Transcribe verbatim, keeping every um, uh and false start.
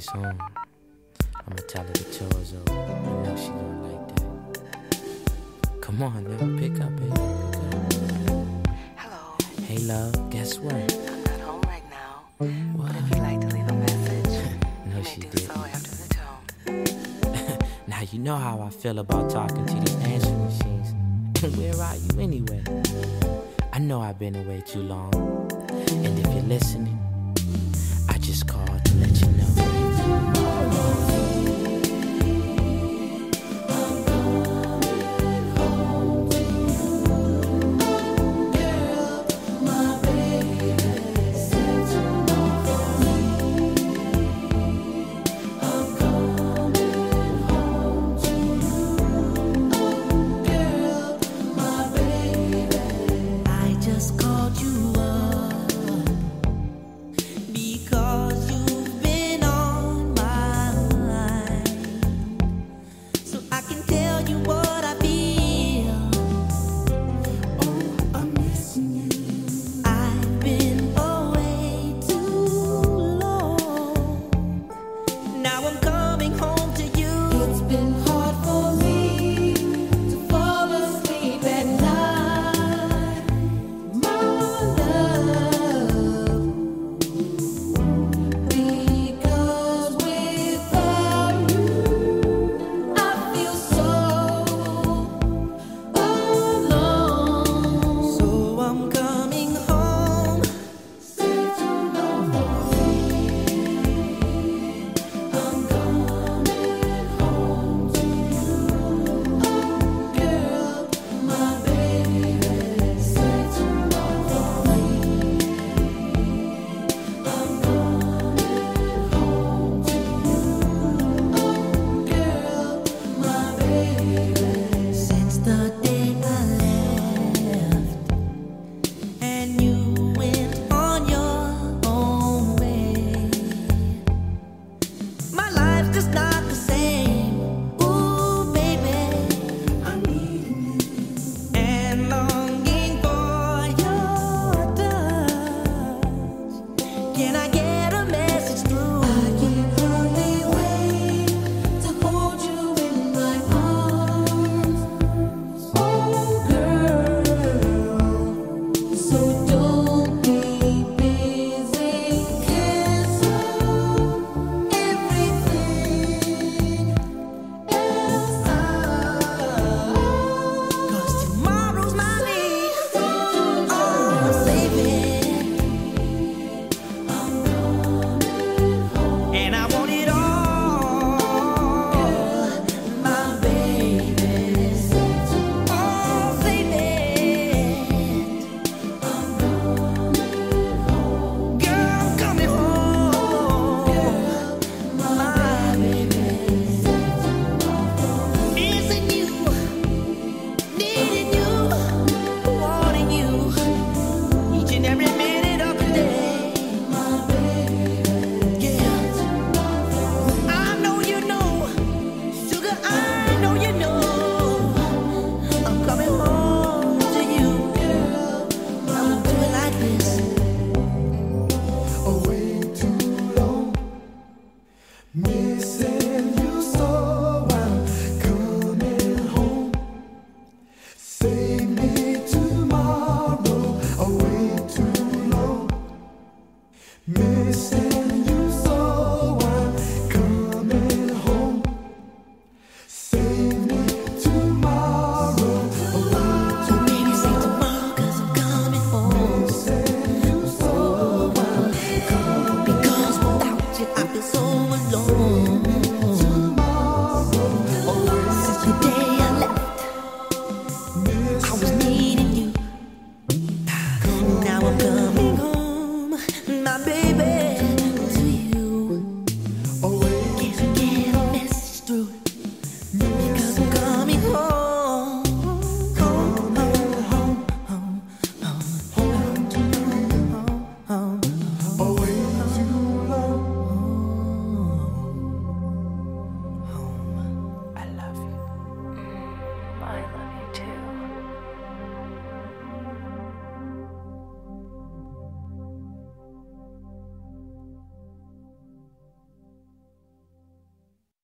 tune. I'ma tell her the chores over. I know she gonna like that. Come on, now, pick up, baby. Pick up. Hello. Hey, love, guess what? I'm not home right now. What? But if you'd like to leave a message, no, you she may do didn't. so after the tone. Now you know how I feel about talking to these answering machines. Where are you anyway? I know I've been away too long. And if you're listening, I just called to let you know.